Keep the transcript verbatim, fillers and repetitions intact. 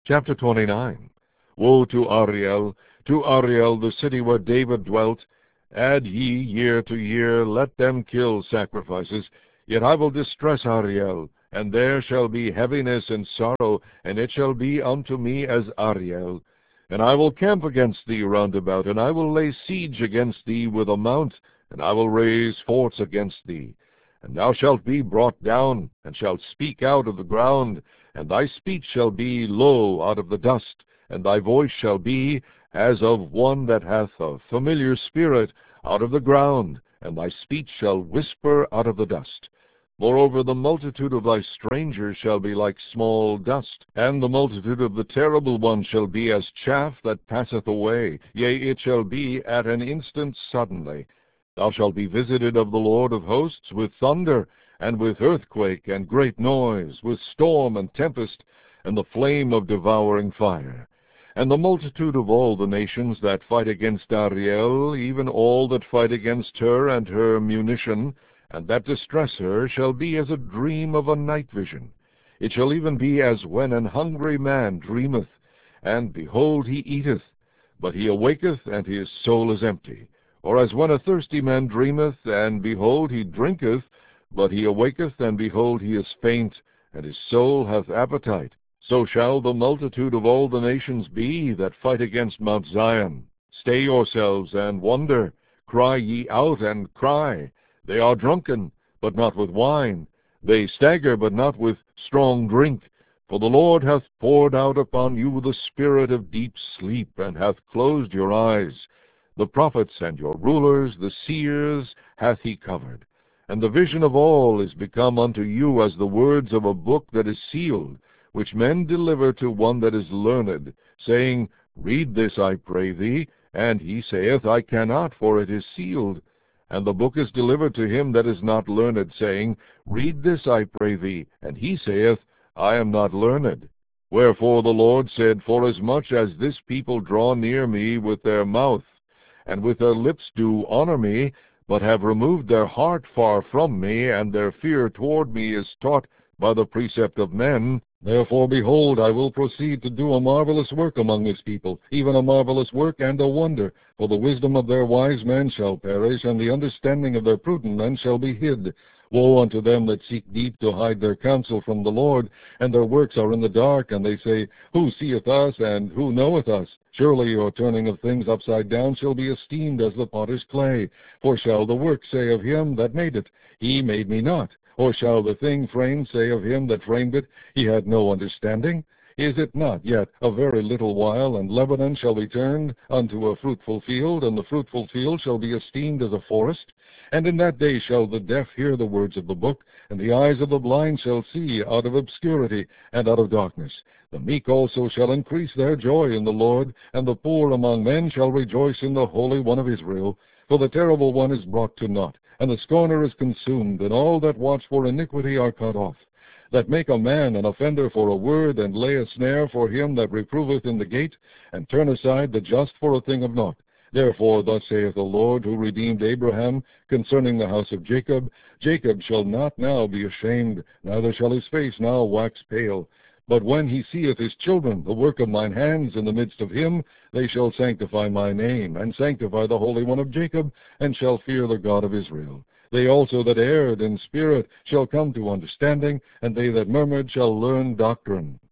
Chapter twenty-nine. Woe to Ariel, to Ariel, the city where David dwelt! Add ye year to year, let them kill sacrifices. Yet I will distress Ariel, and there shall be heaviness and sorrow, and it shall be unto me as Ariel. And I will camp against thee round about, and I will lay siege against thee with a mount, and I will raise forts against thee. And thou shalt be brought down, and shalt speak out of the ground, and thy speech shall be low out of the dust, and thy voice shall be as of one that hath a familiar spirit out of the ground, and thy speech shall whisper out of the dust. Moreover, the multitude of thy strangers shall be like small dust, and the multitude of the terrible ones shall be as chaff that passeth away. Yea, it shall be at an instant suddenly. Thou shalt be visited of the Lord of hosts with thunder, and with earthquake, and great noise, with storm and tempest, and the flame of devouring fire. And the multitude of all the nations that fight against Ariel, even all that fight against her and her munition, and that distress her, shall be as a dream of a night vision. It shall even be as when an hungry man dreameth, and behold he eateth, but he awaketh, and his soul is empty. Or as when a thirsty man dreameth, and behold he drinketh, but he awaketh, and behold he is faint, and his soul hath appetite. So shall the multitude of all the nations be that fight against Mount Zion. Stay yourselves, and wonder. Cry ye out, and cry. They are drunken, but not with wine. They stagger, but not with strong drink. For the Lord hath poured out upon you the spirit of deep sleep, and hath closed your eyes. The prophets and your rulers, the seers, hath he covered. And the vision of all is become unto you as the words of a book that is sealed, which men deliver to one that is learned, saying, Read this, I pray thee. And he saith, I cannot, for it is sealed. And the book is delivered to him that is not learned, saying, Read this, I pray thee. And he saith, I am not learned. Wherefore the Lord said, Forasmuch as this people draw near me with their mouth, and with their lips do honor me, but have removed their heart far from me, and their fear toward me is taught by the precept of men, therefore, behold, I will proceed to do a marvelous work among this people, even a marvelous work and a wonder. For the wisdom of their wise men shall perish, and the understanding of their prudent men shall be hid. Woe unto them that seek deep to hide their counsel from the Lord, and their works are in the dark, and they say, Who seeth us, and who knoweth us? Surely your turning of things upside down shall be esteemed as the potter's clay. For shall the work say of him that made it, He made me not? Or shall the thing framed say of him that framed it, He had no understanding? Is it not yet a very little while, and Lebanon shall be turned unto a fruitful field, and the fruitful field shall be esteemed as a forest? And in that day shall the deaf hear the words of the book, and the eyes of the blind shall see out of obscurity and out of darkness. The meek also shall increase their joy in the Lord, and the poor among men shall rejoice in the Holy One of Israel. For the terrible one is brought to naught, and the scorner is consumed, and all that watch for iniquity are cut off. That make a man an offender for a word, and lay a snare for him that reproveth in the gate, and turn aside the just for a thing of naught. Therefore thus saith the Lord, who redeemed Abraham, concerning the house of Jacob, Jacob shall not now be ashamed, neither shall his face now wax pale. But when he seeth his children, the work of mine hands, in the midst of him, they shall sanctify my name, and sanctify the Holy One of Jacob, and shall fear the God of Israel. They also that erred in spirit shall come to understanding, and they that murmured shall learn doctrine.